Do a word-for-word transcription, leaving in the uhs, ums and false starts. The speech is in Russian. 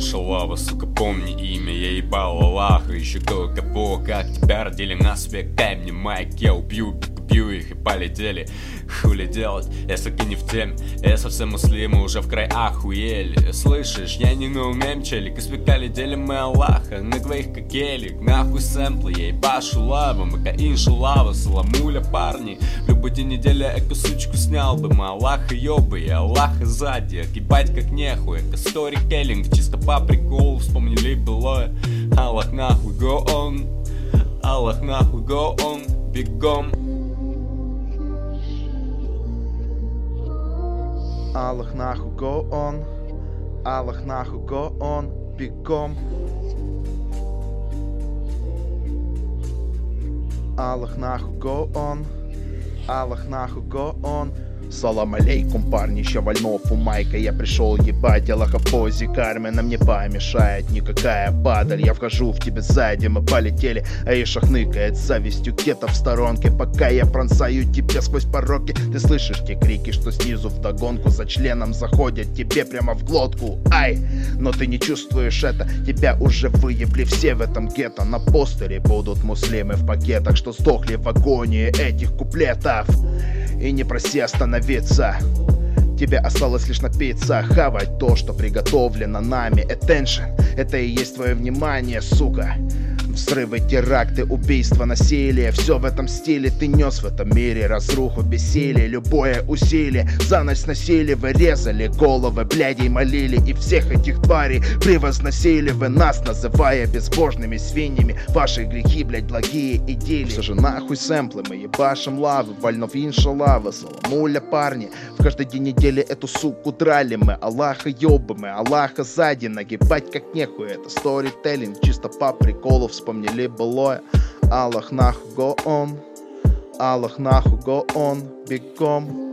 шалава, сука, помни имя, я ебал Аллаха. Еще кое-кого, как тебя родили на свет. Дай мне майк, я убью, убью их и полетели. Хули делать, если ты не в теме? Я совсем муслимы уже в край охуели. Слышишь, я не ноунейм челик, испекали делим мы Аллаха. На двоих как гелик, нахуй сэмплы, я ебашу лаву. Мы каиншу лава, саламуля парни. В любой день недели эту сучку снял бы. Мы Аллаха ёбы, и Аллаха сзади. Ебать как нехуй, это сторителлинг, чисто по приколу, вспомнили былое. Аллах нахуй, go on, Аллах нахуй, go on, бегом. Аллах нахуй, go on, Аллах нахуй, go on, бегом. Аллах нахуй, go on, Аллах нахуй, go on. Салам алейкум, парни, еще вольнов у майка. Я пришел ебать, Аллаха в позе кармы нам не помешает никакая падаль. Я вхожу в тебя сзади, мы полетели, а Иша хныкает с завистью где-то в сторонке. Пока я пронзаю тебя сквозь пороки, ты слышишь те крики, что снизу вдогонку за членом заходят тебе прямо в глотку. Ай, но ты не чувствуешь это, тебя уже выебли все в этом гетто. На постере будут муслимы в пакетах, что сдохли в агонии этих куплетов. И не проси остановиться, тебе осталось лишь напиться, хавать то, что приготовлено нами. Attention, это и есть твое внимание, сука. Взрывы, теракты, убийства, насилие, все в этом стиле ты нес в этом мире. Разруху, бессилие, любое усилие. За ночь сносили, вы резали головы блядей, молили. И всех этих тварей превозносили вы нас, называя безбожными свиньями. Ваши грехи, блядь, благие идеи. Все же нахуй сэмплы, мы ебашим лавы. Вольнов иншаллава, саламуля парни. В каждый день недели эту суку драли мы. Аллаха ёбы мы, Аллаха сзади. Нагибать как нехуй, это сторителлинг, чисто по приколу. Вспомнили былое. Аллах нахуй, go on, Аллах нахуй, go on, бегом.